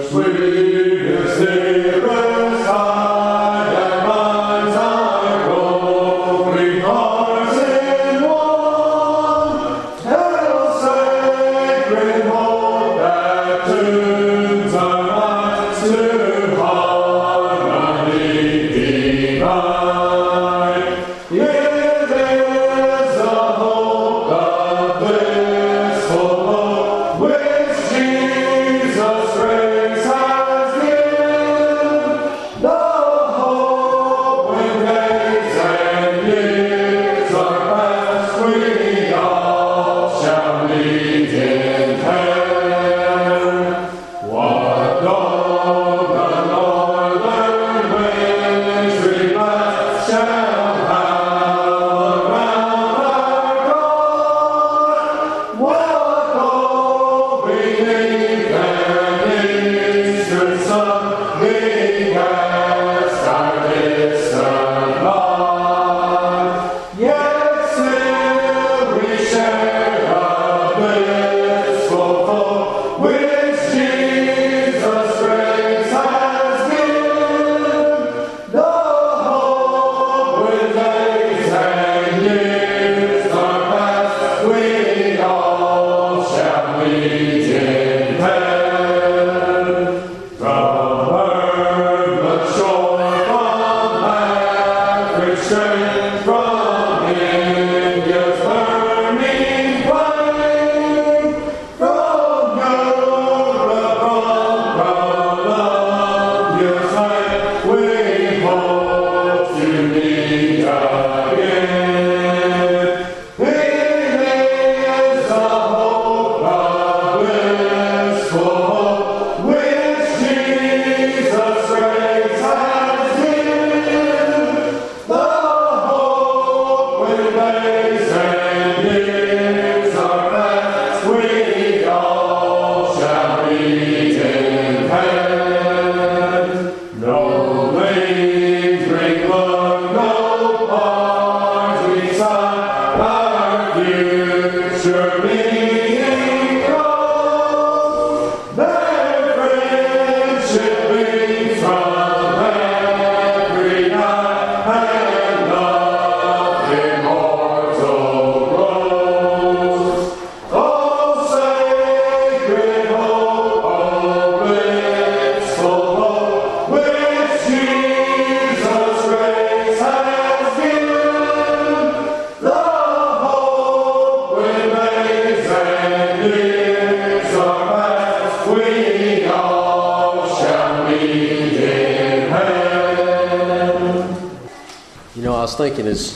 Thinking as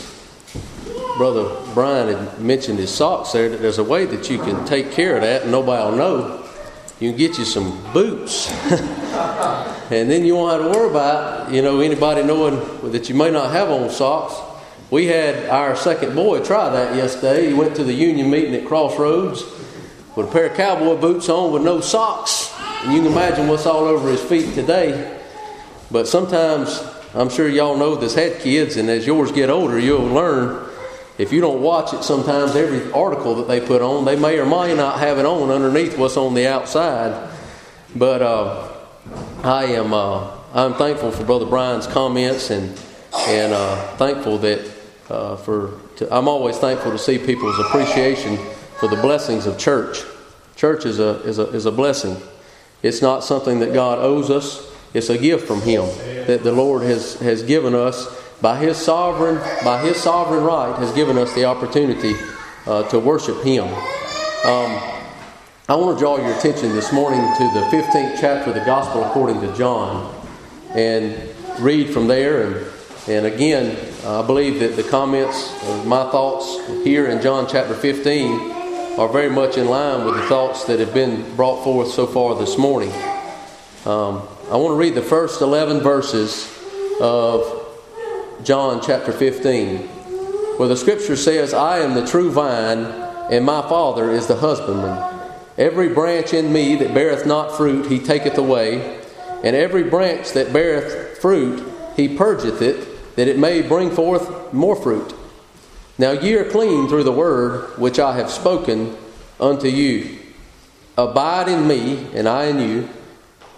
Brother Brian had mentioned his socks there, that there's a way that you can take care of that and nobody will know. You can get you some boots and then you won't have to worry about anybody knowing that you may not have on socks. We had our second boy try that yesterday. He went to the union meeting at Crossroads with a pair of cowboy boots on with no socks, and you can imagine what's all over his feet today. But sometimes, I'm sure y'all know this, had kids, and as yours get older, you'll learn, if you don't watch it sometimes, every article that they put on, they may or may not have it on underneath what's on the outside. But I'm thankful for Brother Brian's comments, and thankful that I'm always thankful to see people's appreciation for the blessings of church. Church is a blessing. It's not something that God owes us. It's a gift from Him that the Lord has given us by His sovereign right, has given us the opportunity to worship Him. I want to draw your attention this morning to the 15th chapter of the Gospel according to John, and read from there. And again, I believe that the comments of my thoughts here in John chapter 15 are very much in line with the thoughts that have been brought forth so far this morning. I want to read the first 11 verses of John chapter 15, where the scripture says, "I am the true vine, and my Father is the husbandman. Every branch in me that beareth not fruit, He taketh away, and every branch that beareth fruit, He purgeth it, that it may bring forth more fruit. Now ye are clean through the word which I have spoken unto you. Abide in me, and I in you.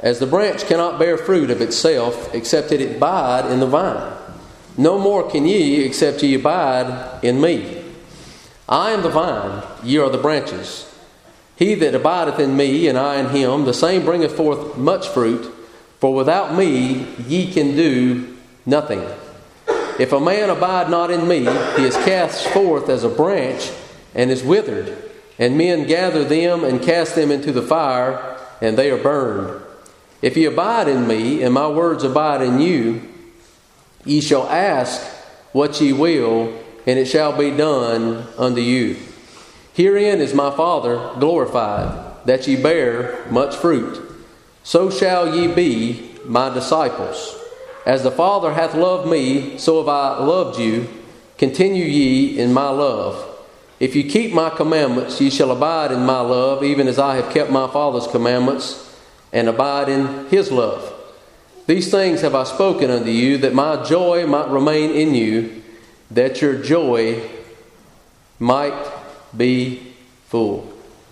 As the branch cannot bear fruit of itself, except that it abide in the vine. No more can ye, except ye abide in me. I am the vine, ye are the branches. He that abideth in me, and I in him, the same bringeth forth much fruit. For without me ye can do nothing. If a man abide not in me, he is cast forth as a branch, and is withered. And men gather them, and cast them into the fire, and they are burned. If ye abide in me, and my words abide in you, ye shall ask what ye will, and it shall be done unto you. Herein is my Father glorified, that ye bear much fruit. So shall ye be my disciples. As the Father hath loved me, so have I loved you. Continue ye in my love. If ye keep my commandments, ye shall abide in my love, even as I have kept my Father's commandments, and abide in his love. These things have I spoken unto you, that my joy might remain in you, that your joy might be full.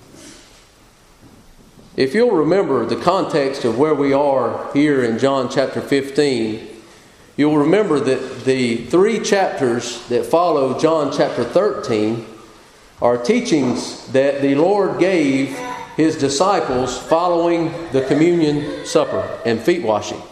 If you'll remember the context of where we are here in John chapter 15, you'll remember that the 3 chapters that follow John chapter 13 are teachings that the Lord gave his disciples following the communion supper and feet washing.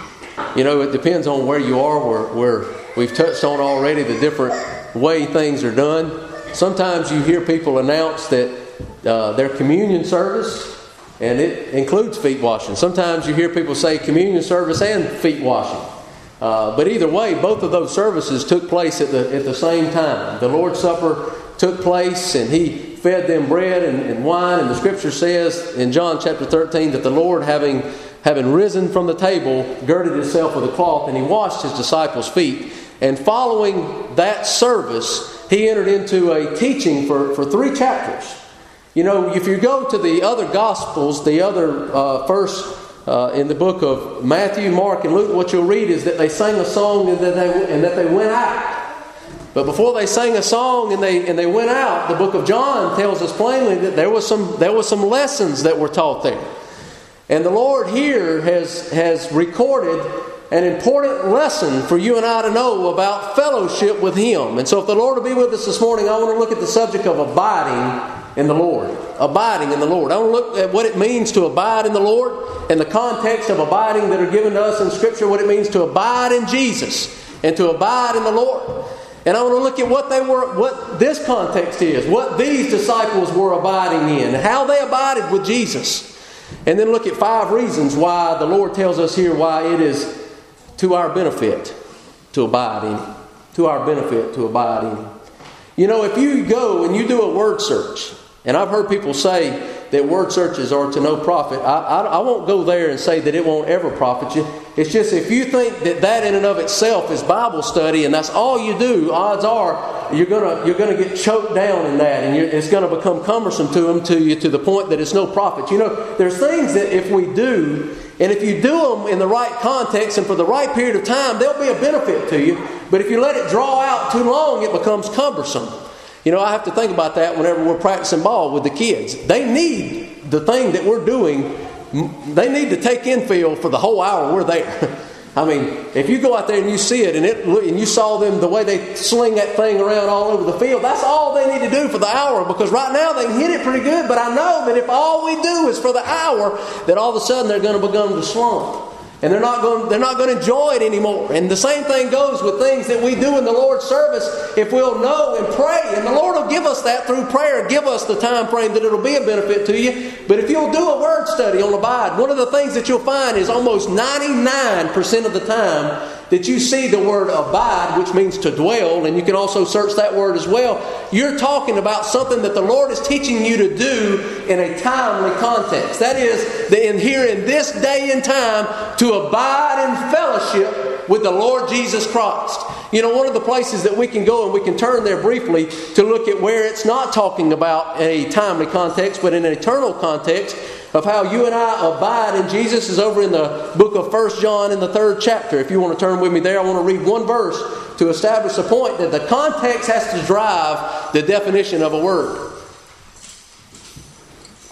You know, it depends on where you are, where we've touched on already the different way things are done. Sometimes you hear people announce that their communion service, and it includes feet washing. Sometimes you hear people say communion service and feet washing. But either way, both of those services took place at the same time. The Lord's Supper took place, and he fed them bread and wine. And the Scripture says in John chapter 13 that the Lord, having risen from the table, girded himself with a cloth, and he washed his disciples' feet. And following that service, he entered into a teaching for 3 chapters. You know, if you go to the other Gospels, the other first in the book of Matthew, Mark, and Luke, what you'll read is that they sang a song and that they went out. But before they sang a song and they went out, the book of John tells us plainly that there was some lessons that were taught there. And the Lord here has recorded an important lesson for you and I to know about fellowship with Him. And so if the Lord will be with us this morning, I want to look at the subject of abiding in the Lord. Abiding in the Lord. I want to look at what it means to abide in the Lord and the context of abiding that are given to us in Scripture, what it means to abide in Jesus and to abide in the Lord. And I want to look at what this context is, what these disciples were abiding in, how they abided with Jesus. And then look at 5 reasons why the Lord tells us here why it is to our benefit to abide in Him. To our benefit to abide in Him. You know, if you go and you do a word search, and I've heard people say that word searches are to no profit. I won't go there and say that it won't ever profit you. It's just if you think that in and of itself is Bible study and that's all you do, odds are you're gonna get choked down in that, and it's going to become cumbersome to you to the point that it's no profit. You know, there's things that if we do, and if you do them in the right context and for the right period of time, they'll be a benefit to you. But if you let it draw out too long, it becomes cumbersome. You know, I have to think about that whenever we're practicing ball with the kids. They need the thing that we're doing. They need to take infield for the whole hour we're there. I mean, if you go out there and you see it and you saw them the way they sling that thing around all over the field, that's all they need to do for the hour, because right now they can hit it pretty good, but I know that if all we do is for the hour, that all of a sudden they're going to begin to slump. And they're not going to enjoy it anymore. And the same thing goes with things that we do in the Lord's service. If we'll know and pray, and the Lord will give us that through prayer, give us the time frame that it'll be a benefit to you. But if you'll do a word study on abide, one of the things that you'll find is almost 99% of the time that you see the word abide, which means to dwell, and you can also search that word as well. You're talking about something that the Lord is teaching you to do in a timely context. That is, here in this day and time, to abide in fellowship with the Lord Jesus Christ. You know, one of the places that we can go, and we can turn there briefly to look at where it's not talking about a timely context, but in an eternal context of how you and I abide in Jesus, is over in the book of 1 John in the 3rd chapter. If you want to turn with me there, I want to read one verse to establish the point that the context has to drive the definition of a word.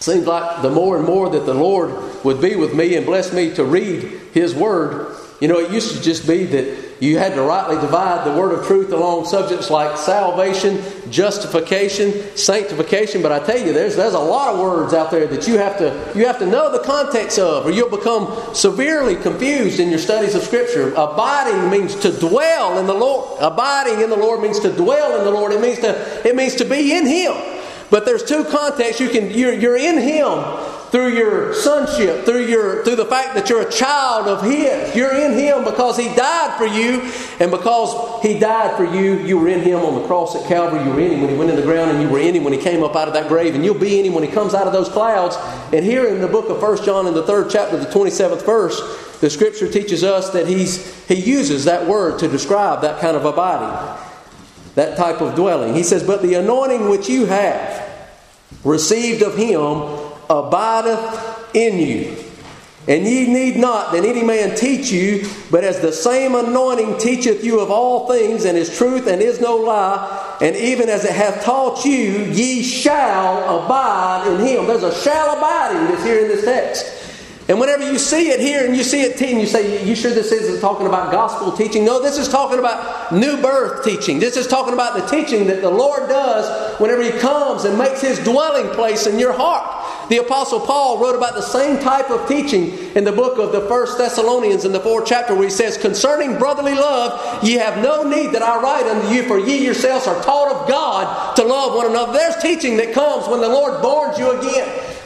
Seems like the more and more that the Lord would be with me and bless me to read His Word. You know, it used to just be that you had to rightly divide the word of truth along subjects like salvation, justification, sanctification. But I tell you, there's a lot of words out there that you have to know the context of, or you'll become severely confused in your studies of Scripture. Abiding means to dwell in the Lord. Abiding in the Lord means to dwell in the Lord. It means to be in Him. But there's two contexts. You're in Him through your sonship, through the fact that you're a child of His. You're in Him because He died for you, and because He died for you, you were in Him on the cross at Calvary. You were in Him when He went in the ground, and you were in Him when He came up out of that grave, and you'll be in Him when He comes out of those clouds. And here in the book of 1 John, in the 3rd chapter, the 27th verse, the Scripture teaches us that He uses that word to describe that kind of abiding, that type of dwelling. He says, "But the anointing which you have received of Him abideth in you. And ye need not that any man teach you, but as the same anointing teacheth you of all things, and is truth and is no lie, and even as it hath taught you, ye shall abide in Him." There's a shall abiding that's here in this text. And whenever you see it here and you see it and you say, "You sure this isn't talking about gospel teaching?" No, this is talking about new birth teaching. This is talking about the teaching that the Lord does whenever He comes and makes His dwelling place in your heart. The Apostle Paul wrote about the same type of teaching in the book of the 1 Thessalonians in the 4th chapter, where he says, "Concerning brotherly love, ye have no need that I write unto you, for ye yourselves are taught of God to love one another." There's teaching that comes when the Lord borns you again.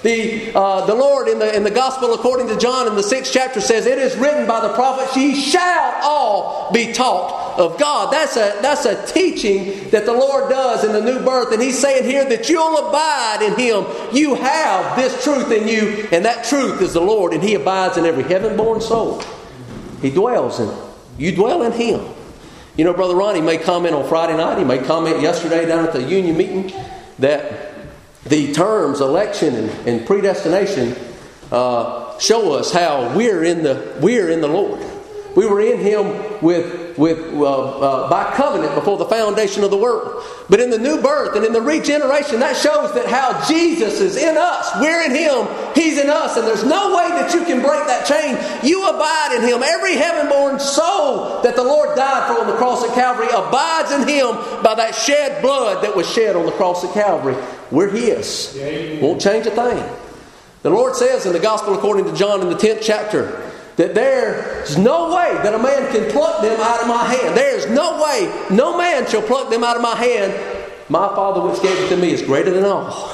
The Lord in the Gospel according to John in the 6th chapter says, "It is written by the prophets, ye shall all be taught of God." That's a teaching that the Lord does in the new birth. And He's saying here that you'll abide in Him. You have this truth in you, and that truth is the Lord, and He abides in every heaven-born soul. He dwells in it. You dwell in Him. You know, Brother Ronnie made comment on Friday night. He made comment yesterday down at the union meeting that the terms election and predestination show us how we're in the Lord. We were in Him by covenant before the foundation of the world. But in the new birth and in the regeneration, that shows that how Jesus is in us. We're in Him, He's in us, and there's no way that you can break that chain. You abide in Him. Every heaven-born soul that the Lord died for on the cross at Calvary abides in Him by that shed blood that was shed on the cross at Calvary. We're His. Won't change a thing. The Lord says in the Gospel according to John in the 10th chapter that there's no way that a man can pluck them out of my hand. There's no way, no man shall pluck them out of my hand. My Father which gave it to me is greater than all.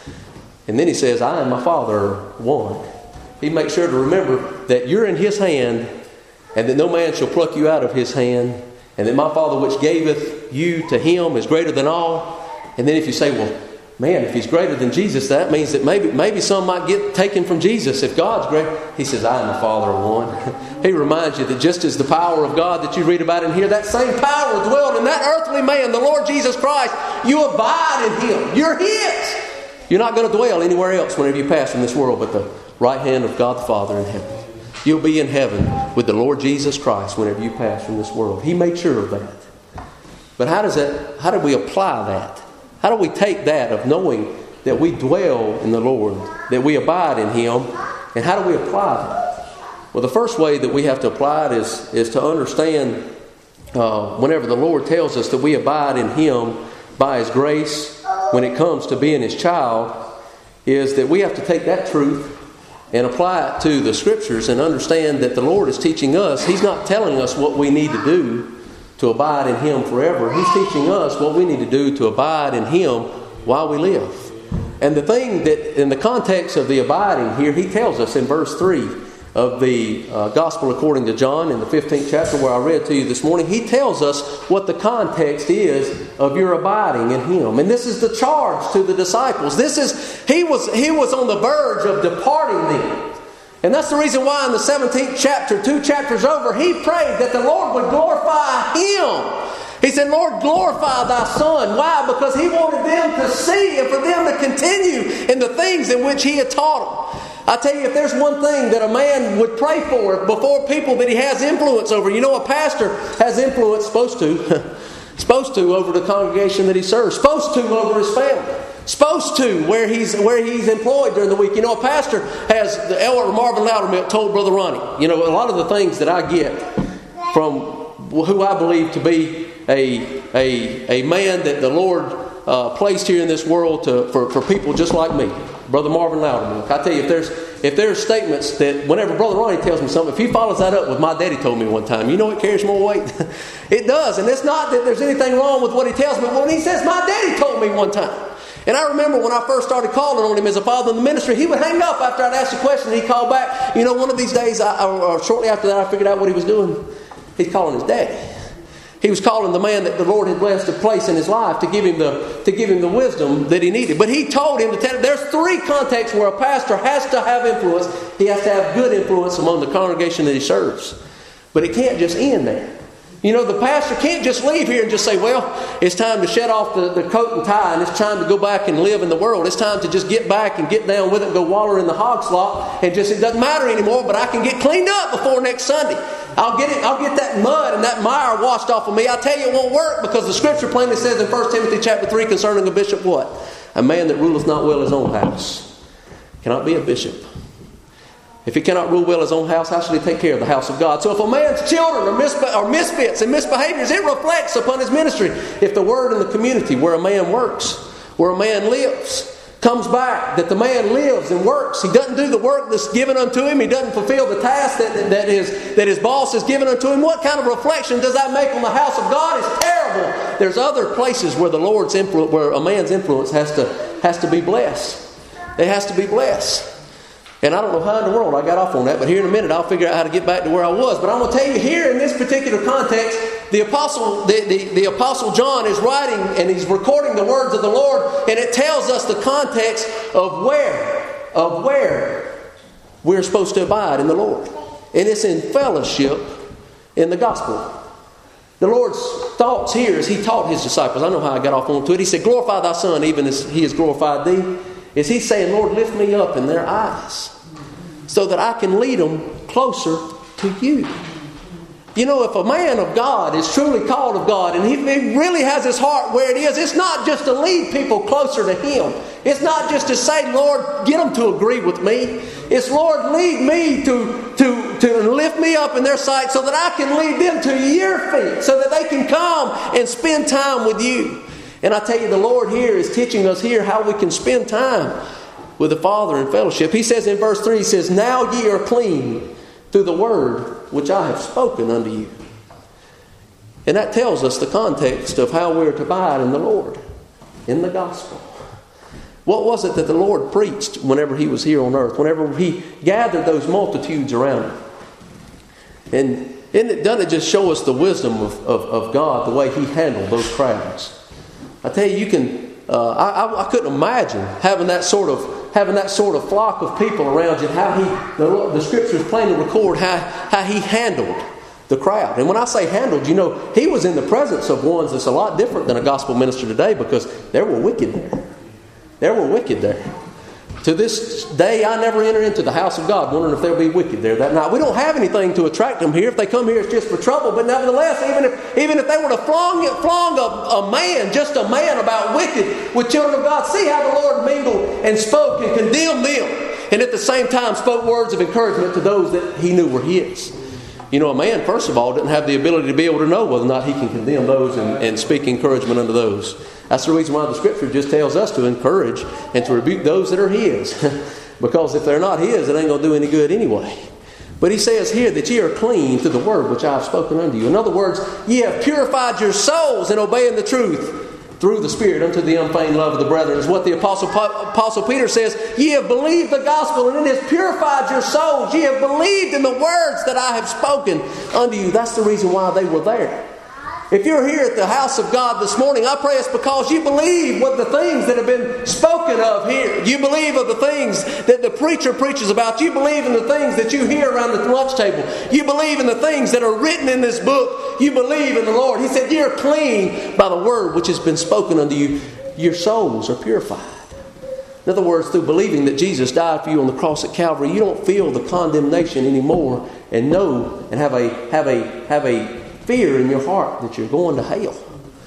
And then He says, "I and my Father are one." He makes sure to remember that you're in His hand, and that no man shall pluck you out of His hand, and that my Father which gaveth you to Him is greater than all. And then if you say, "Well, man, if He's greater than Jesus, that means that maybe some might get taken from Jesus if God's great." He says, "I and the Father are one." He reminds you that just as the power of God that you read about in here, that same power dwelled in that earthly man, the Lord Jesus Christ. You abide in Him. You're His. You're not going to dwell anywhere else whenever you pass from this world but the right hand of God the Father in heaven. You'll be in heaven with the Lord Jesus Christ whenever you pass from this world. He made sure of that. But how do we apply that? How do we take that of knowing that we dwell in the Lord, that we abide in Him, and how do we apply that? Well, the first way that we have to apply it is to understand whenever the Lord tells us that we abide in Him by His grace when it comes to being His child, is that we have to take that truth and apply it to the Scriptures and understand that the Lord is teaching us. He's not telling us what we need to do to abide in Him forever. He's teaching us what we need to do to abide in Him while we live. And the thing that, in the context of the abiding here, He tells us in verse 3 of the Gospel according to John in the 15th chapter where I read to you this morning, He tells us what the context is of your abiding in Him. And this is the charge to the disciples. He was on the verge of departing them. And that's the reason why in the 17th chapter, 2 chapters over, He prayed that the Lord would glorify Him. He said, "Lord, glorify Thy Son." Why? Because He wanted them to see and for them to continue in the things in which He had taught them. I tell you, if there's one thing that a man would pray for before people that he has influence over, you know, a pastor has influence, supposed to. Supposed to over the congregation that he serves. Supposed to over his family. Supposed to where he's employed during the week. You know, a pastor has, the Elder Marvin Loudermilk told Brother Ronnie, you know, a lot of the things that I get from who I believe to be a man that the Lord placed here in this world for people just like me. Brother Marvin Loudermilk. I tell you, if there's statements that whenever Brother Ronnie tells me something, if he follows that up with "my daddy told me one time," you know it carries more weight. It does. And it's not that there's anything wrong with what he tells me, but when he says "my daddy told me one time." And I remember when I first started calling on him as a father in the ministry, he would hang up after I'd ask a question and he'd call back. You know, one of these days, or shortly after that, I figured out what he was doing. He's calling his daddy. He was calling the man that the Lord had blessed a place in his life to give him the wisdom that he needed. But he told him to tell him, there's 3 contexts where a pastor has to have influence. He has to have good influence among the congregation that he serves. But it can't just end there. You know, the pastor can't just leave here and just say, well, it's time to shed off the coat and tie and it's time to go back and live in the world. It's time to just get back and get down with it and go waller in the hog slop and just, it doesn't matter anymore, but I can get cleaned up before next Sunday. I'll get that mud and that mire washed off of me. I'll tell you it won't work because the scripture plainly says in 1 Timothy chapter 3 concerning a bishop what? A man that ruleth not well his own house cannot be a bishop. If he cannot rule well his own house, how should he take care of the house of God? So if a man's children are misfits and misbehaviors, it reflects upon his ministry. If the word in the community where a man works, where a man lives, comes back, that the man lives and works, he doesn't do the work that's given unto him, he doesn't fulfill the task that his boss has given unto him, what kind of reflection does that make on the house of God? It's terrible. There's other places where the Lord's influence, where a man's influence has to be blessed. It has to be blessed. And I don't know how in the world I got off on that, but here in a minute I'll figure out how to get back to where I was. But I'm going to tell you here in this particular context, the Apostle John is writing and he's recording the words of the Lord, and it tells us the context of where we're supposed to abide in the Lord. And it's in fellowship in the gospel. The Lord's thoughts here as he taught his disciples, I know how I got off onto it. He said, glorify thy Son even as he has glorified thee. Is he saying, Lord, lift me up in their eyes so that I can lead them closer to you. You know, if a man of God is truly called of God and he really has his heart where it is, it's not just to lead people closer to him. It's not just to say, Lord, get them to agree with me. It's, Lord, lead me to lift me up in their sight so that I can lead them to your feet so that they can come and spend time with you. And I tell you, the Lord here is teaching us here how we can spend time with the Father in fellowship. He says in verse 3, he says, now ye are clean through the word which I have spoken unto you. And that tells us the context of how we're to abide in the Lord, in the gospel. What was it that the Lord preached whenever he was here on earth, whenever he gathered those multitudes around him? And doesn't it just show us the wisdom of God, the way he handled those crowds? I tell you, you can. I couldn't imagine having that sort of flock of people around you. How the scriptures plainly record how he handled the crowd. And when I say handled, you know, he was in the presence of ones that's a lot different than a gospel minister today, because there were wicked there. There were wicked there. To this day, I never enter into the house of God wondering if there'll be wicked there that night. We don't have anything to attract them here. If they come here, it's just for trouble. But nevertheless, even if they were to flong a man, just a man about wicked with children of God, see how the Lord mingled and spoke and condemned them. And at the same time spoke words of encouragement to those that he knew were his. You know, a man, first of all, doesn't have the ability to be able to know whether or not he can condemn those and speak encouragement unto those. That's the reason why the Scripture just tells us to encourage and to rebuke those that are his. Because if they're not his, it ain't going to do any good anyway. But he says here that ye are clean through the word which I have spoken unto you. In other words, ye have purified your souls in obeying the truth through the Spirit unto the unfeigned love of the brethren. Is what the Apostle Peter says. Ye have believed the gospel, and it has purified your souls. Ye have believed in the words that I have spoken unto you. That's the reason why they were there. If you're here at the house of God this morning, I pray it's because you believe what the things that have been spoken of here. You believe of the things that the preacher preaches about. You believe in the things that you hear around the lunch table. You believe in the things that are written in this book. You believe in the Lord. He said, you're clean by the word which has been spoken unto you. Your souls are purified. In other words, through believing that Jesus died for you on the cross at Calvary, you don't feel the condemnation anymore and know and have a fear in your heart that you're going to hell.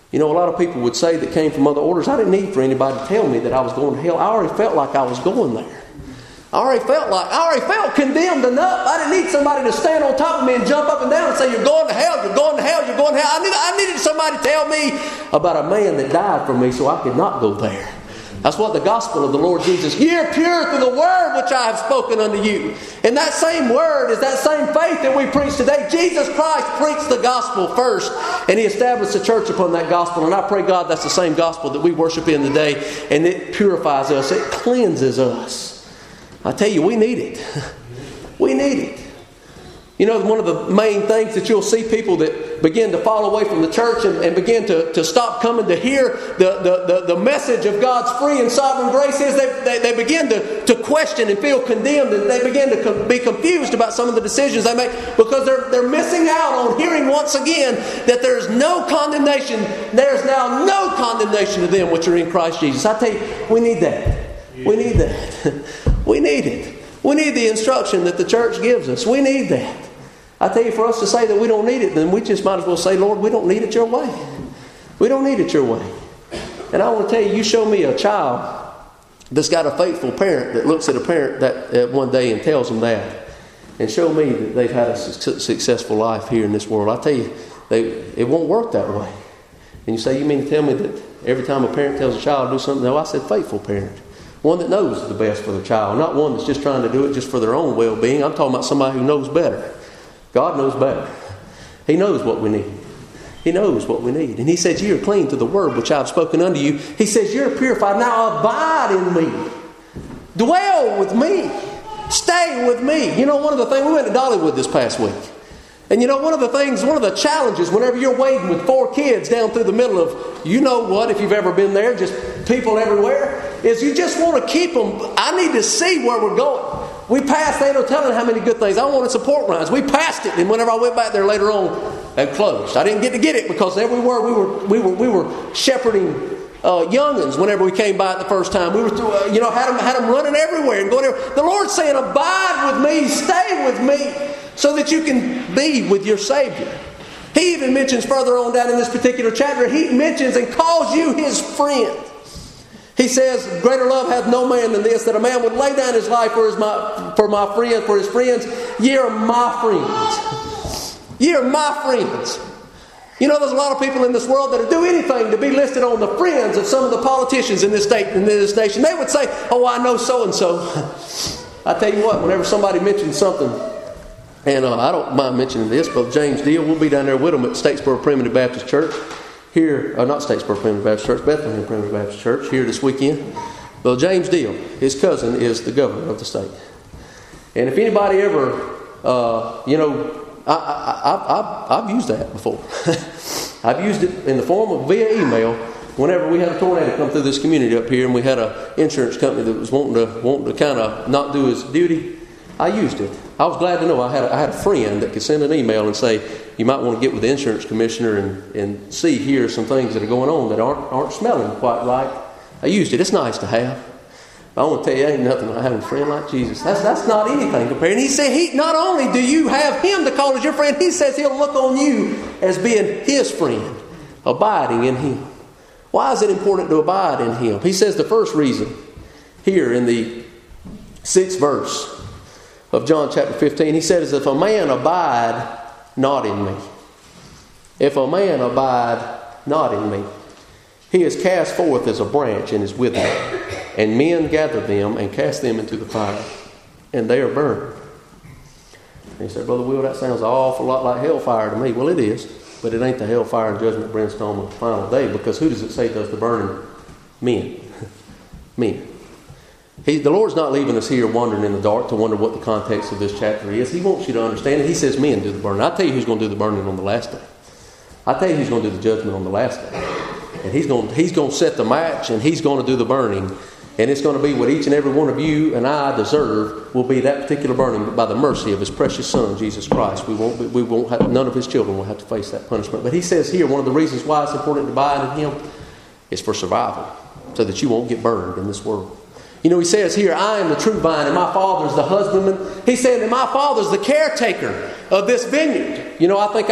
You know, a lot of people would say that came from other orders, I didn't need for anybody to tell me that I was going to hell. I already felt like I was going there. I already felt condemned enough. I didn't need somebody to stand on top of me and jump up and down and say, you're going to hell, you're going to hell, you're going to hell. I needed somebody to tell me about a man that died for me so I could not go there. That's what the gospel of the Lord Jesus, ye are pure through the word which I have spoken unto you. And that same word is that same faith that we preach today. Jesus Christ preached the gospel first, and He established the church upon that gospel. And I pray, God, that's the same gospel that we worship in today, and it purifies us, it cleanses us. I tell you, we need it. We need it. You know, one of the main things that you'll see people that begin to fall away from the church and begin to stop coming to hear the message of God's free and sovereign grace is they begin to question and feel condemned, and they begin to be confused about some of the decisions they make because they're missing out on hearing once again that there's no condemnation. There's now no condemnation to them which are in Christ Jesus. I tell you, we need that. We need that. We need it. We need the instruction that the church gives us. We need that. I tell you, for us to say that we don't need it, then we just might as well say, Lord, we don't need it your way. We don't need it your way. And I want to tell you, you show me a child that's got a faithful parent that looks at a parent that one day and tells them that, and show me that they've had a successful life here in this world. I tell you, it won't work that way. And you say, you mean to tell me that every time a parent tells a child to do something? No, I said faithful parent. One that knows the best for their child, not one that's just trying to do it just for their own well-being. I'm talking about somebody who knows better. God knows better. He knows what we need. He knows what we need. And He says, you are clean to the word which I have spoken unto you. He says, you're purified. Now abide in me. Dwell with me. Stay with me. You know, one of the things, we went to Dollywood this past week. And you know, one of the challenges whenever you're wading with 4 kids down through the middle of, you know what, if you've ever been there, just people everywhere, is you just want to keep them. I need to see where we're going. We passed, they don't tell them how many good things. I wanted support lines. We passed it, and whenever I went back there later on, they closed. I didn't get it because everywhere we were shepherding youngins whenever we came by it the first time. We were had them running everywhere and going everywhere. The Lord's saying, abide with me, stay with me, so that you can be with your Savior. He even mentions further on down in this particular chapter, He mentions and calls you His friend. He says, greater love hath no man than this, that a man would lay down his life for his friends. Ye are my friends. Ye are my friends. You know, there's a lot of people in this world that would do anything to be listed on the friends of some of the politicians in this state and in this nation. They would say, oh, I know so-and-so. I tell you what, whenever somebody mentions something, and I don't mind mentioning this, but James Deal, we'll be down there with them at Statesboro Primitive Baptist Church. Here, not Statesboro Primitive Baptist Church, Bethlehem Primitive Baptist Church, here this weekend. Well, James Deal, his cousin, is the governor of the state. And if anybody ever, I've used that before. I've used it in the form of via email. Whenever we had a tornado come through this community up here, and we had an insurance company that was wanting to kind of not do his duty, I used it. I was glad to know I had a friend that could send an email and say, you might want to get with the insurance commissioner and see here some things that are going on that aren't smelling quite right. I used it. It's nice to have. I want to tell you, ain't nothing like having a friend like Jesus. That's not anything compared. And He said, not only do you have Him to call as your friend, He says He'll look on you as being His friend, abiding in Him. Why is it important to abide in Him? He says the first reason here in the 6th verse of John chapter 15, He says, if a man abide not in me. If a man abide not in me, he is cast forth as a branch and is withered. And men gather them and cast them into the fire, and they are burned. And he said, Brother Will, that sounds an awful lot like hellfire to me. Well, it is, but it ain't the hellfire and judgment brimstone of the final day, because who does it say does the burning? Men. Men. The Lord's not leaving us here wandering in the dark to wonder what the context of this chapter is. He wants you to understand it. He says men do the burning. I'll tell you who's going to do the burning on the last day. I'll tell you who's going to do the judgment on the last day. And He's going to set the match, and He's going to do the burning. And it's going to be what each and every one of you and I deserve will be that particular burning by the mercy of His precious Son, Jesus Christ. None of His children will have to face that punishment. But He says here, one of the reasons why it's important to abide in Him is for survival, so that you won't get burned in this world. You know, He says here, I am the true vine and my Father is the husbandman. He's saying that my Father is the caretaker of this vineyard. You know, I think I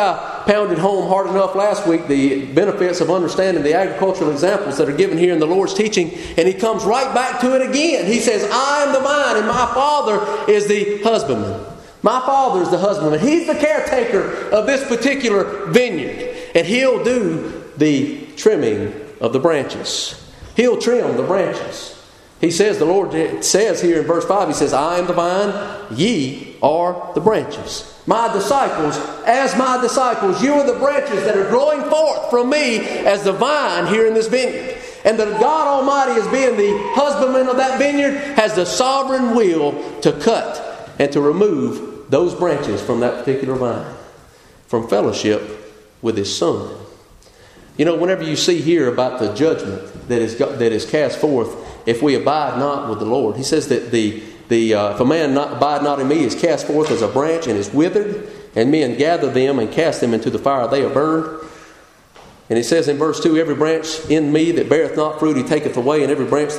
pounded home hard enough last week the benefits of understanding the agricultural examples that are given here in the Lord's teaching, and he comes right back to it again. He says, I am the vine and my Father is the husbandman. My Father is the husbandman. He's the caretaker of this particular vineyard, and He'll do the trimming of the branches. He'll trim the branches. He says, the Lord says here in verse 5, He says, I am the vine, ye are the branches. My disciples, as my disciples, you are the branches that are growing forth from me as the vine here in this vineyard. And that God Almighty, as being the husbandman of that vineyard, has the sovereign will to cut and to remove those branches from that particular vine, from fellowship with His Son. You know, whenever you see here about the judgment that is cast forth, if we abide not with the Lord, He says that if a man abide not in me, is cast forth as a branch and is withered, and men gather them and cast them into the fire, they are burned. And it says in verse 2, every branch in me that beareth not fruit, He taketh away, and every branch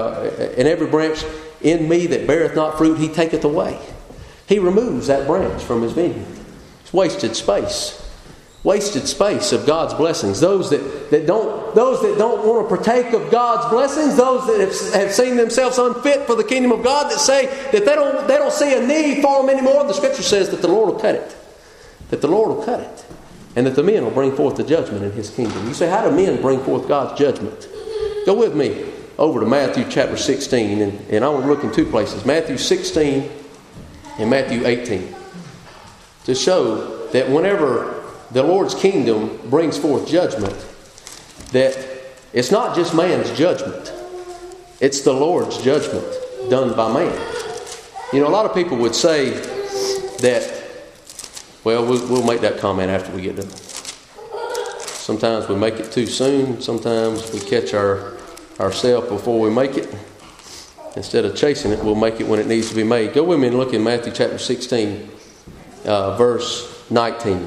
in me that beareth not fruit, He taketh away. He removes that branch from His vineyard. It's wasted space. Wasted space of God's blessings. Those that don't want to partake of God's blessings, those that have seen themselves unfit for the kingdom of God, that say that they don't see a need for them anymore. The Scripture says that the Lord will cut it. That the Lord will cut it. And that the men will bring forth the judgment in His kingdom. You say, how do men bring forth God's judgment? Go with me over to Matthew chapter 16. And I want to look in two places. Matthew 16 and Matthew 18. To show that whenever the Lord's kingdom brings forth judgment, that it's not just man's judgment. It's the Lord's judgment done by man. You know, a lot of people would say that, well, we'll make that comment after we get done. Sometimes we make it too soon. Sometimes we catch ourselves before we make it. Instead of chasing it, we'll make it when it needs to be made. Go with me and look in Matthew chapter 16, verse 19.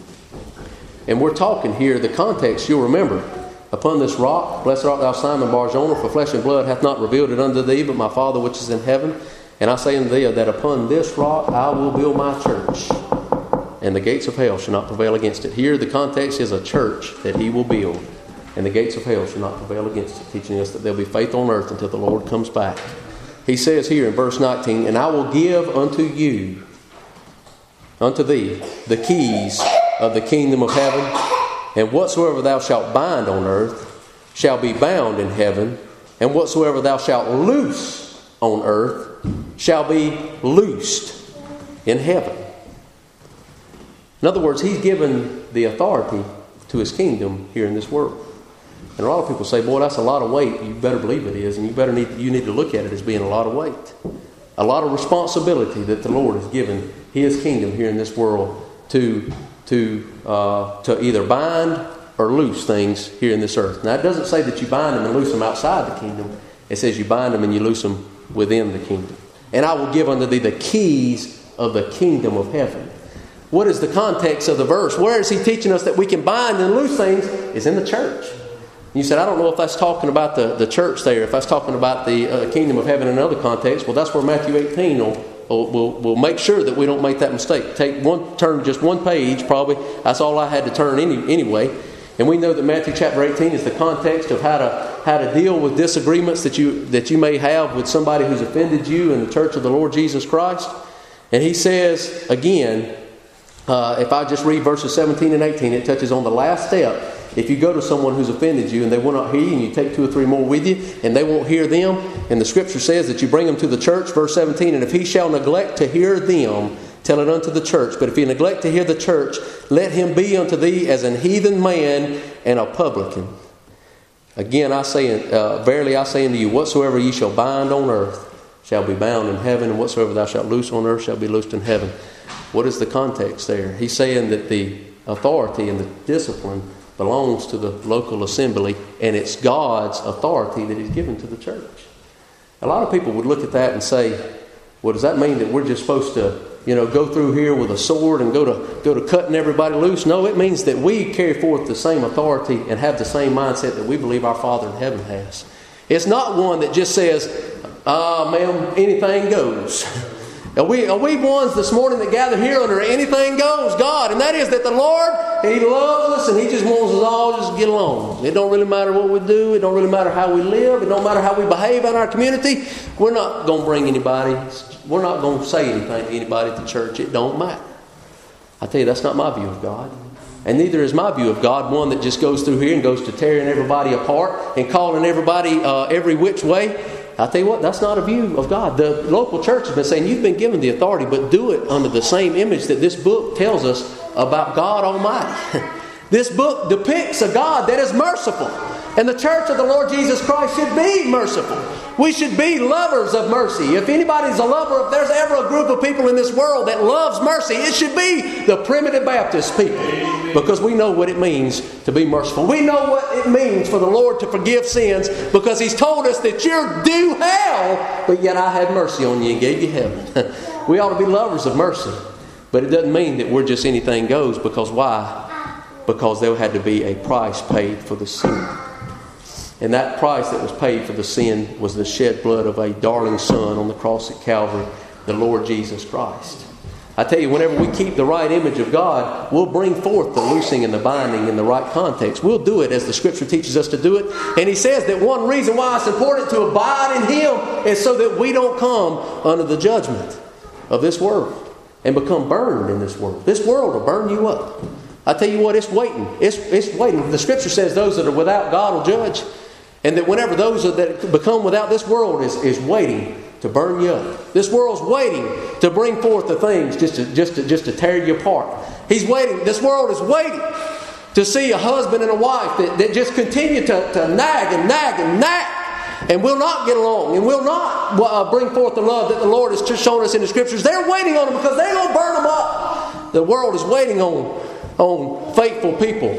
And we're talking here, the context, you'll remember. Upon this rock, blessed art thou, Simon Bar-Jonah, for flesh and blood hath not revealed it unto thee, but my Father which is in heaven. And I say unto thee that upon this rock I will build my church, and the gates of hell shall not prevail against it. Here the context is a church that He will build, and the gates of hell shall not prevail against it, teaching us that there will be faith on earth until the Lord comes back. He says here in verse 19, and I will give unto you, unto thee, the keys of the kingdom of heaven, and whatsoever thou shalt bind on earth shall be bound in heaven, and whatsoever thou shalt loose on earth shall be loosed in heaven. In other words, He's given the authority to His kingdom here in this world. And a lot of people say, boy, that's a lot of weight. You better believe it is, and you need to look at it as being a lot of weight. A lot of responsibility that the Lord has given His kingdom here in this world to either bind or loose things here in this earth. Now, it doesn't say that you bind them and loose them outside the kingdom. It says you bind them and you loose them within the kingdom. And I will give unto thee the keys of the kingdom of heaven. What is the context of the verse? Where is He teaching us that we can bind and loose things? Is in the church. You said, I don't know if that's talking about the church there, if that's talking about the kingdom of heaven in another context. Well, that's where Matthew 18 will make sure that we don't make that mistake. Turn just one page, probably. That's all I had to turn anyway. And we know that Matthew chapter 18 is the context of how to deal with disagreements that you may have with somebody who's offended you in the church of the Lord Jesus Christ. And He says, again, if I just read verses 17 and 18, it touches on the last step. If you go to someone who's offended you and they will not hear you, and you take 2 or 3 more with you and they won't hear them, and the Scripture says that you bring them to the church, verse 17, and if he shall neglect to hear them, tell it unto the church. But if he neglect to hear the church, let him be unto thee as an heathen man and a publican. Again, I say, verily I say unto you, whatsoever ye shall bind on earth shall be bound in heaven, and whatsoever thou shalt loose on earth shall be loosed in heaven. What is the context there? He's saying that the authority and the discipline belongs to the local assembly, and it's God's authority that He's given to the church. A lot of people would look at that and say, well, does that mean that we're just supposed to, go through here with a sword and go to cutting everybody loose? No, it means that we carry forth the same authority and have the same mindset that we believe our Father in heaven has. It's not one that just says, ma'am, anything goes. Are we ones this morning that gather here under anything goes God? And that is that the Lord, He loves us and He just wants us all just to get along. It don't really matter what we do. It don't really matter how we live. It don't matter how we behave in our community. We're not going to bring anybody. We're not going to say anything to anybody at the church. It don't matter. I tell you, that's not my view of God. And neither is my view of God, one that just goes through here and goes to tearing everybody apart and calling everybody every which way. I tell you what, that's not a view of God. The local church has been saying, you've been given the authority, but do it under the same image that this book tells us about God Almighty. This book depicts a God that is merciful. And the church of the Lord Jesus Christ should be merciful. We should be lovers of mercy. If anybody's a lover, if there's ever a group of people in this world that loves mercy, it should be the primitive Baptist people. Because we know what it means to be merciful. We know what it means for the Lord to forgive sins, because He's told us that you're due hell, but yet I had mercy on you and gave you heaven. We ought to be lovers of mercy. But it doesn't mean that we're just anything goes, because why? Because there had to be a price paid for the sin. And that price that was paid for the sin was the shed blood of a darling Son on the cross at Calvary, the Lord Jesus Christ. I tell you, whenever we keep the right image of God, we'll bring forth the loosing and the binding in the right context. We'll do it as the Scripture teaches us to do it. And He says that one reason why it's important to abide in Him is so that we don't come under the judgment of this world and become burned in this world. This world will burn you up. I tell you what, it's waiting. It's waiting. The Scripture says those that are without God will judge. And that whenever those that become without, this world is waiting to burn you up. This world's waiting to bring forth the things just to tear you apart. He's waiting. This world is waiting to see a husband and a wife that just continue to nag and nag and nag, and will not get along, and will not bring forth the love that the Lord has just shown us in the Scriptures. They're waiting on them because they're going to burn them up. The world is waiting on faithful people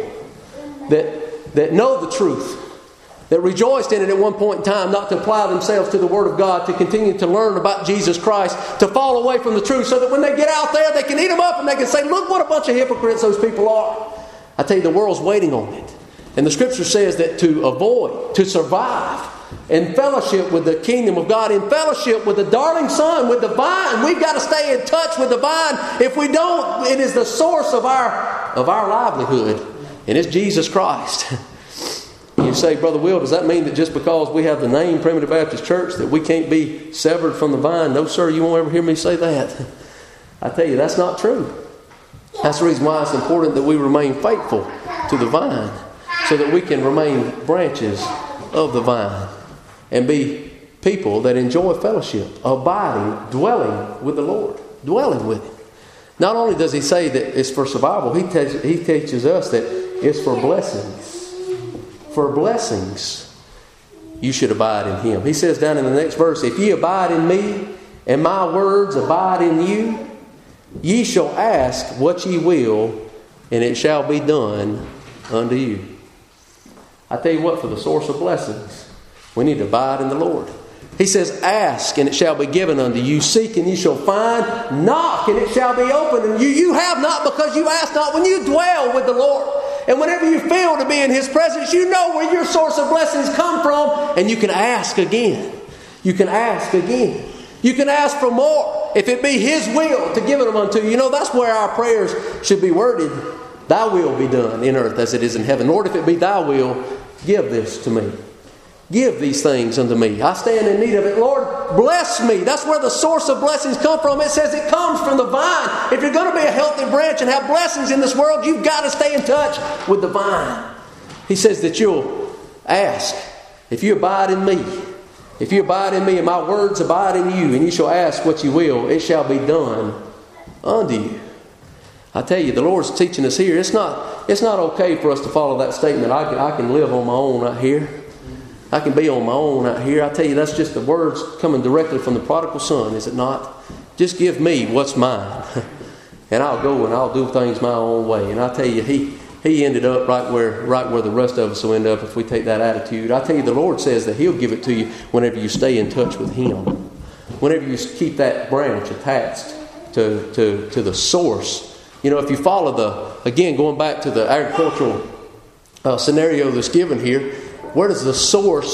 that know the truth, that rejoiced in it at one point in time, not to apply themselves to the Word of God, to continue to learn about Jesus Christ, to fall away from the truth, so that when they get out there, they can eat them up and they can say, look what a bunch of hypocrites those people are. I tell you, the world's waiting on it. And the Scripture says that to avoid, to survive, in fellowship with the kingdom of God, in fellowship with the darling Son, with the vine, we've got to stay in touch with the vine. If we don't, it is the source of our livelihood, and it's Jesus Christ. You say, Brother Will, does that mean that just because we have the name Primitive Baptist Church that we can't be severed from the vine? No, sir, you won't ever hear me say that. I tell you, that's not true. That's the reason why it's important that we remain faithful to the vine, so that we can remain branches of the vine and be people that enjoy fellowship, abiding, dwelling with the Lord, dwelling with Him. Not only does He say that it's for survival, He teaches us that it's for blessings. For blessings, you should abide in Him. He says down in the next verse, if ye abide in me, and my words abide in you, ye shall ask what ye will, and it shall be done unto you. I tell you what, for the source of blessings, we need to abide in the Lord. He says, ask, and it shall be given unto you. Seek, and you shall find. Knock, and it shall be opened unto you. You have not because you ask not. When you dwell with the Lord, and whenever you feel to be in His presence, you know where your source of blessings come from, and you can ask again. You can ask again. You can ask for more, if it be His will to give them unto you. You know, that's where our prayers should be worded. Thy will be done in earth as it is in heaven. Lord, if it be Thy will, give this to me. Give these things unto me. I stand in need of it. Lord, bless me. That's where the source of blessings come from. It says it comes from the vine. If you're going to be a healthy branch and have blessings in this world, you've got to stay in touch with the vine. He says that you'll ask. If you abide in me, if you abide in me and my words abide in you, and you shall ask what you will, it shall be done unto you. I tell you, the Lord's teaching us here. It's not okay for us to follow that statement. I can live on my own right here. I can be on my own out here. I tell you, that's just the words coming directly from the prodigal son, is it not? Just give me what's mine, and I'll go and I'll do things my own way. And I tell you, he ended up right where the rest of us will end up if we take that attitude. I tell you, the Lord says that He'll give it to you whenever you stay in touch with Him, whenever you keep that branch attached to the source. You know, if you follow again going back to the agricultural scenario that's given here. Where does the source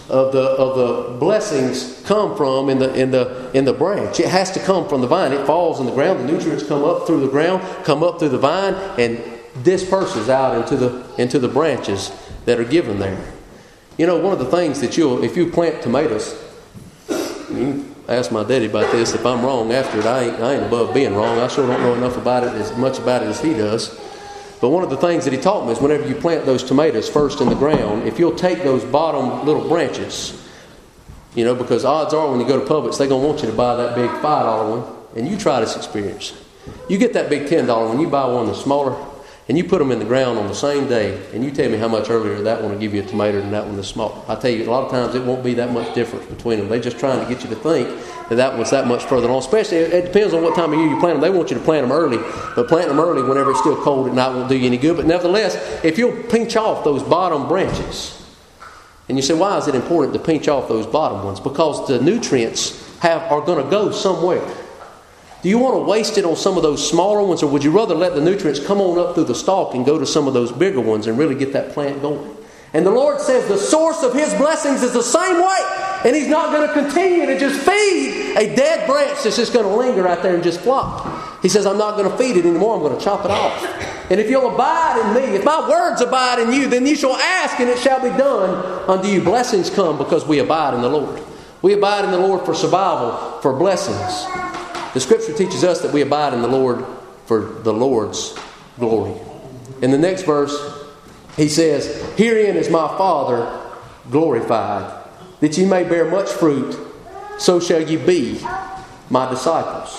of the blessings come from in the branch. It has to come from the vine. It falls in the ground. The nutrients come up through the ground, come up through the vine, and disperses out into the branches that are given there. You know, one of the things that if you plant tomatoes, you ask my daddy about this. If I'm wrong after it, I ain't above being wrong. I sure don't know enough about it, as much about it as he does. But one of the things that he taught me is whenever you plant those tomatoes first in the ground, if you'll take those bottom little branches, because odds are when you go to Publix, they're going to want you to buy that big $5 one, and you try this experience. You get that big $10 one, you buy one that's smaller, and you put them in the ground on the same day, and you tell me how much earlier that one will give you a tomato than that one that's small. I tell you, a lot of times it won't be that much difference between them. They're just trying to get you to think that one's that much further on. Especially, it depends on what time of year you plant them. They want you to plant them early, but planting them early whenever it's still cold at night won't do you any good. But nevertheless, if you'll pinch off those bottom branches, and you say, why is it important to pinch off those bottom ones? Because the nutrients are going to go somewhere. Do you want to waste it on some of those smaller ones, or would you rather let the nutrients come on up through the stalk and go to some of those bigger ones and really get that plant going? And the Lord says the source of His blessings is the same way. And He's not going to continue to just feed a dead branch that's just going to linger out there and just flop. He says, I'm not going to feed it anymore. I'm going to chop it off. And if you'll abide in me, if my words abide in you, then you shall ask and it shall be done unto you. Blessings come because we abide in the Lord. We abide in the Lord for survival, for blessings. The Scripture teaches us that we abide in the Lord for the Lord's glory. In the next verse, he says, herein is my Father glorified, that ye may bear much fruit, so shall ye be my disciples.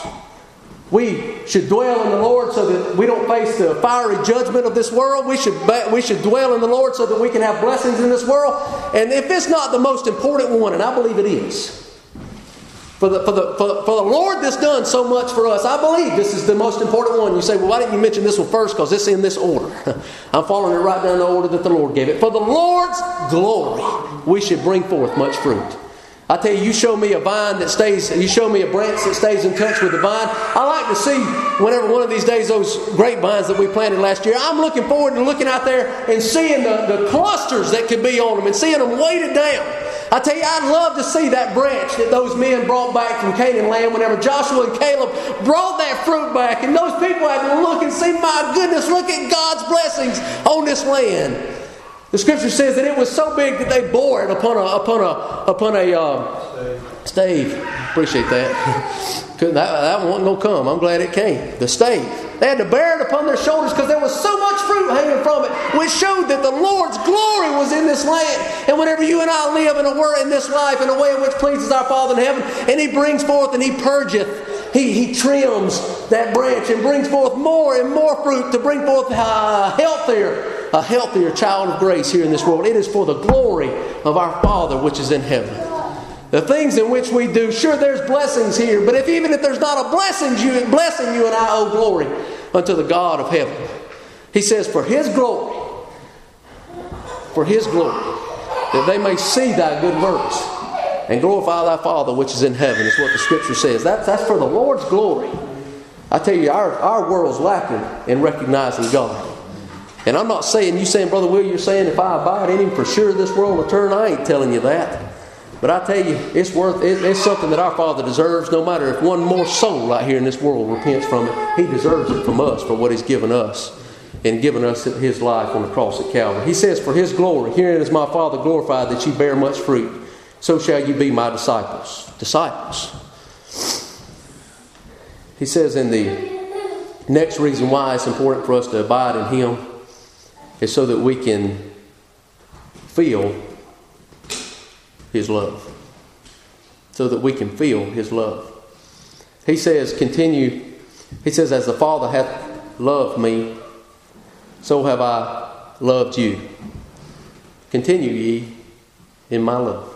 We should dwell in the Lord so that we don't face the fiery judgment of this world. We should dwell in the Lord so that we can have blessings in this world. And if it's not the most important one, and I believe it is, for the Lord that's done so much for us, I believe this is the most important one. You say, well, why didn't you mention this one first? Because it's in this order. I'm following it right down the order that the Lord gave it. For the Lord's glory, we should bring forth much fruit. I tell you, you show me a vine that stays, you show me a branch that stays in touch with the vine. I like to see, whenever one of these days, those grapevines that we planted last year, I'm looking forward to looking out there and seeing the clusters that could be on them and seeing them weighted down. I tell you, I'd love to see that branch that those men brought back from Canaan land whenever Joshua and Caleb brought that fruit back. And those people had to look and see, my goodness, look at God's blessings on this land. The Scripture says that it was so big that they bore it upon a stave. Appreciate that. That one wasn't going to come. I'm glad it came. The stave. They had to bear it upon their shoulders because there was so much fruit hanging from it, which showed that the Lord's glory was in this land. And whenever you and I live in this life in a way in which pleases our Father in heaven, and He brings forth and He purgeth, He trims that branch and brings forth more and more fruit to bring forth a healthier child of grace here in this world. It is for the glory of our Father which is in heaven. The things in which we do, sure, there's blessings here, but even if there's not a blessing, you and I owe glory unto the God of heaven. He says, for His glory, that they may see thy good works and glorify thy Father which is in heaven, is what the Scripture says. That's for the Lord's glory. I tell you, our world's lacking in recognizing God. And I'm not saying, Brother Will, you're saying if I abide in Him, for sure this world will turn. I ain't telling you that. But I tell you, it's something that our Father deserves. No matter if one more soul right here in this world repents from it, He deserves it from us for what He's given us and given us His life on the cross at Calvary. He says, for His glory, herein is my Father glorified, that ye bear much fruit. So shall you be my disciples. Disciples. He says in the next reason why it's important for us to abide in Him is so that we can feel His love. So that we can feel His love. He says, as the Father hath loved me, so have I loved you. Continue ye in my love.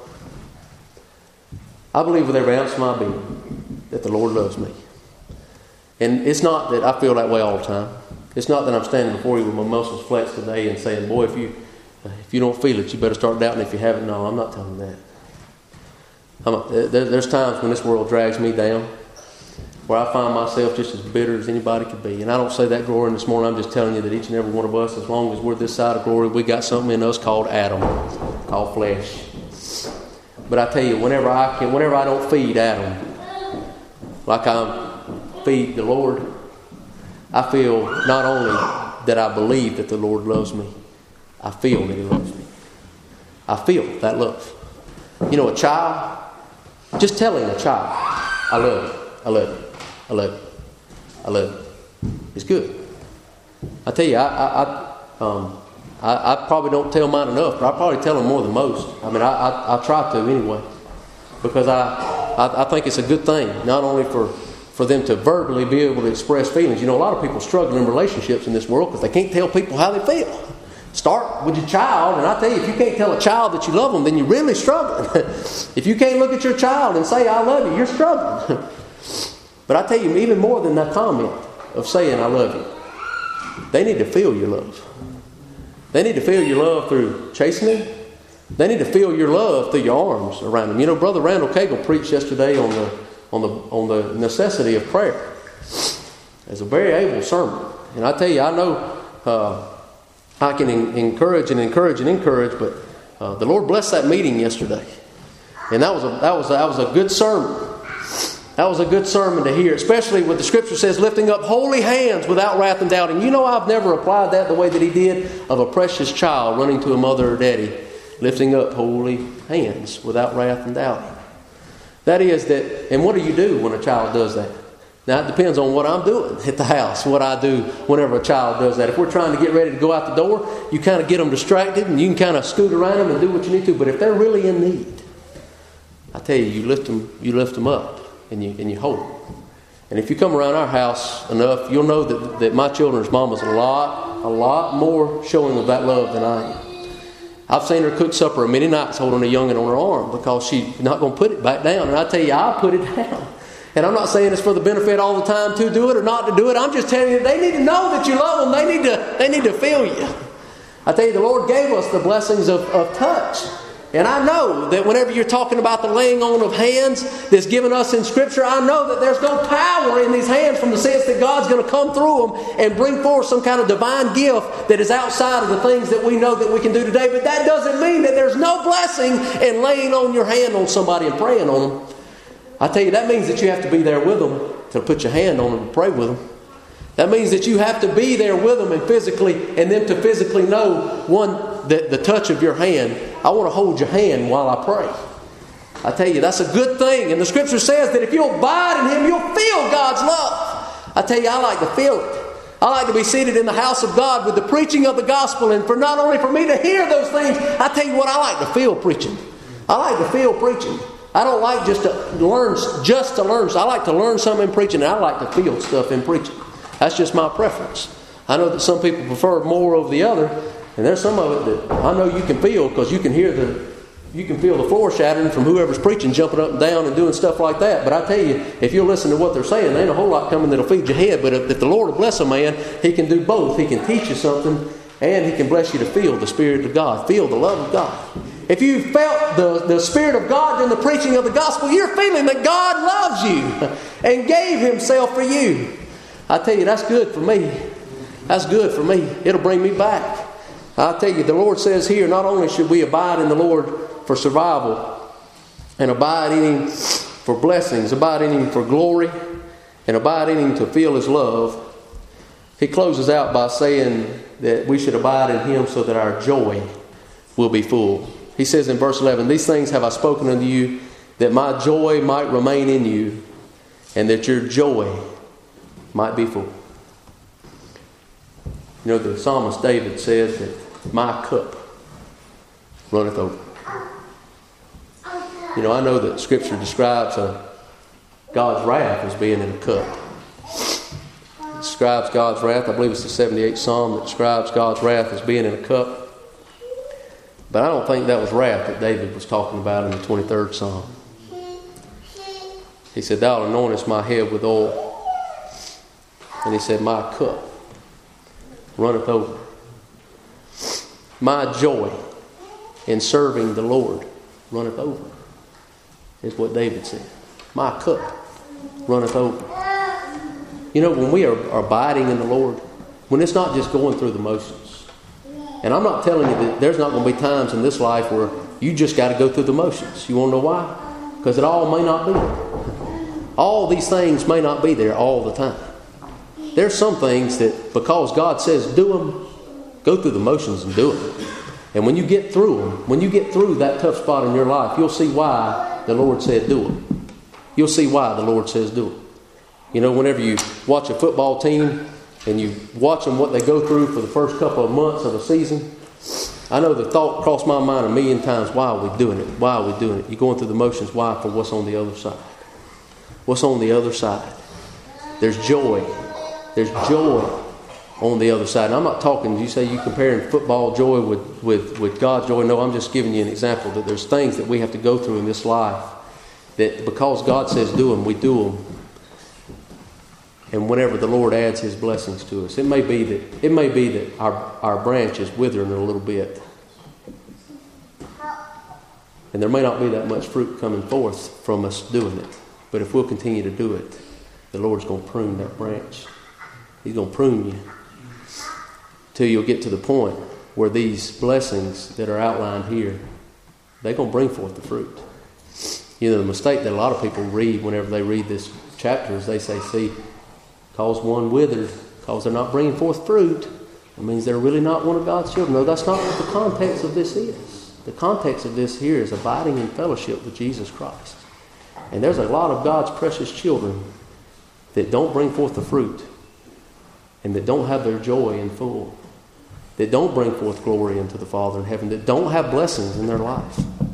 I believe with every ounce of my being that the Lord loves me. And it's not that I feel that way all the time. It's not that I'm standing before you with my muscles flexed today and saying, boy, if you don't feel it, you better start doubting if you haven't. No, I'm not telling that. There's times when this world drags me down where I find myself just as bitter as anybody could be. And I don't say that glory this morning. I'm just telling you that each and every one of us, as long as we're this side of glory, we got something in us called Adam, called flesh. But I tell you, whenever I don't feed Adam like I feed the Lord, I feel not only that I believe that the Lord loves me, I feel that He loves me. I feel that love. You know, a child, just telling a child, I love you, I love you, I love you, I love you, it's good. I tell you, I probably don't tell mine enough, but I probably tell them more than most. I mean, I try to anyway, because I think it's a good thing, not only for them to verbally be able to express feelings. You know, a lot of people struggle in relationships in this world because they can't tell people how they feel. Start with your child, and I tell you, if you can't tell a child that you love them, then you're really struggling. If you can't look at your child and say, I love you, you're struggling. But I tell you, even more than that comment of saying, I love you, they need to feel your love. They need to feel your love through chastening. They need to feel your love through your arms around them. You know, Brother Randall Cagle preached yesterday on the necessity of prayer. It's a very able sermon. And I tell you, I know I can encourage, but the Lord blessed that meeting yesterday. And that was a good sermon. That was a good sermon to hear, especially what the Scripture says, lifting up holy hands without wrath and doubting. You know, I've never applied that the way that he did of a precious child running to a mother or daddy, lifting up holy hands without wrath and doubting. That is that, and what do you do when a child does that? Now, it depends on what I'm doing at the house, what I do whenever a child does that. If we're trying to get ready to go out the door, you kind of get them distracted and you can kind of scoot around them and do what you need to. But if they're really in need, I tell you, you lift them up. And you hold them. And if you come around our house enough, you'll know that my children's mama's a lot more showing of that love than I am. I've seen her cook supper many nights holding a youngin' on her arm because she's not going to put it back down. And I tell you, I'll put it down. And I'm not saying it's for the benefit all the time to do it or not to do it. I'm just telling you, they need to know that you love them. They need to feel you. I tell you, the Lord gave us the blessings of touch. And I know that whenever you're talking about the laying on of hands that's given us in Scripture, I know that there's no power in these hands from the sense that God's going to come through them and bring forth some kind of divine gift that is outside of the things that we know that we can do today. But that doesn't mean that there's no blessing in laying on your hand on somebody and praying on them. I tell you, that means that you have to be there with them to put your hand on them and pray with them. That means that you have to be there with them and them to physically know, one, the touch of your hand. I want to hold your hand while I pray. I tell you, that's a good thing. And the Scripture says that if you'll abide in Him, you'll feel God's love. I tell you, I like to feel it. I like to be seated in the house of God with the preaching of the gospel. And for not only for me to hear those things, I tell you what, I like to feel preaching. I like to feel preaching. I don't like just to learn. I like to learn something in preaching, and I like to feel stuff in preaching. That's just my preference. I know that some people prefer more over the other, and there's some of it that I know you can feel because you can feel the floor shattering from whoever's preaching, jumping up and down and doing stuff like that. But I tell you, if you'll listen to what they're saying, there ain't a whole lot coming that'll feed your head. But if the Lord will bless a man, He can do both. He can teach you something, and He can bless you to feel the Spirit of God, feel the love of God. If you felt the Spirit of God in the preaching of the gospel, you're feeling that God loves you and gave Himself for you. I tell you, that's good for me. That's good for me. It'll bring me back. I tell you, the Lord says here, not only should we abide in the Lord for survival and abide in Him for blessings, abide in Him for glory, and abide in Him to feel His love, He closes out by saying that we should abide in Him so that our joy will be full. He says in verse 11, "These things have I spoken unto you, that my joy might remain in you, and that your joy might be full." You know, the psalmist David said that my cup runneth over. You know, I know that Scripture describes God's wrath as being in a cup. It describes God's wrath. I believe it's the 78th Psalm that describes God's wrath as being in a cup. But I don't think that was wrath that David was talking about in the 23rd Psalm. He said, "Thou anointest my head with oil." And he said, "My cup runneth over." My joy in serving the Lord runneth over, is what David said. My cup runneth over. You know, when we are abiding in the Lord, when it's not just going through the motions, and I'm not telling you that there's not going to be times in this life where You just got to go through the motions. You want to know why? Because it all may not be there. All these things may not be there all the time. There's some things that because God says do them, go through the motions and do them. And when you get through them, when you get through that tough spot in your life, you'll see why the Lord said do them. You'll see why the Lord says do them. You know, whenever you watch a football team and you watch them what they go through for the first couple of months of the season, I know the thought crossed my mind a million times, why are we doing it? Why are we doing it? You're going through the motions. Why? For what's on the other side. What's on the other side? There's joy. There's joy on the other side. And I'm not talking, you say you comparing football joy with God's joy. No, I'm just giving you an example that there's things that we have to go through in this life that because God says do them, we do them. And whenever the Lord adds His blessings to us, it may be that our branch is withering a little bit. And there may not be that much fruit coming forth from us doing it. But if we'll continue to do it, the Lord's going to prune that branch. He's going to prune you till you'll get to the point where these blessings that are outlined here, they're going to bring forth the fruit. You know, the mistake that a lot of people read whenever they read this chapter is they say, see, cause one withered, cause they're not bringing forth fruit, it means they're really not one of God's children. No, that's not what the context of this is. The context of this here is abiding in fellowship with Jesus Christ. And there's a lot of God's precious children that don't bring forth the fruit and that don't have their joy in full, that don't bring forth glory unto the Father in heaven, that don't have blessings in their life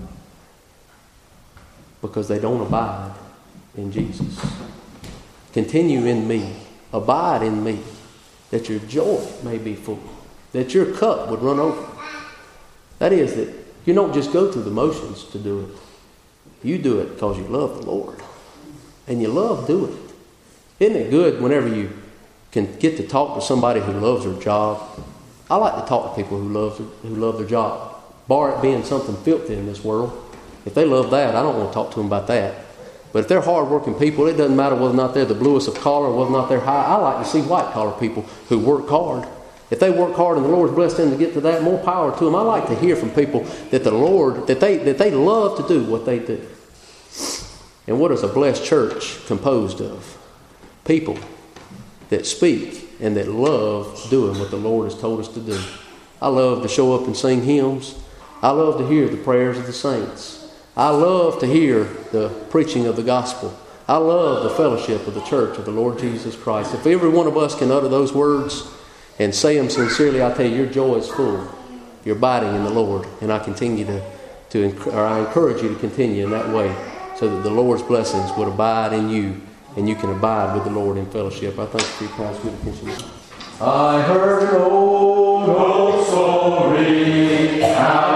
because they don't abide in Jesus. Continue in me, abide in me, that your joy may be full, that your cup would run over. That is, that you don't just go through the motions to do it. You do it because you love the Lord. And you love doing it. Isn't it good whenever you can get to talk to somebody who loves their job? I like to talk to people who love their job. Bar it being something filthy in this world. If they love that, I don't want to talk to them about that. But if they're hard-working people, it doesn't matter whether or not they're the bluest of collar or whether or not they're high. I like to see white-collar people who work hard. If they work hard and the Lord's blessed them to get to that, more power to them. I like to hear from people that the Lord, that they love to do what they do. And what is a blessed church composed of? People that speak and that love doing what the Lord has told us to do. I love to show up and sing hymns. I love to hear the prayers of the saints. I love to hear the preaching of the gospel. I love the fellowship of the church of the Lord Jesus Christ. If every one of us can utter those words and say them sincerely, I tell you, your joy is full. You're abiding in the Lord. And I I encourage you to continue in that way so that the Lord's blessings would abide in you and you can abide with the Lord in fellowship. I thank you for your kindness, good attention. I heard an old story.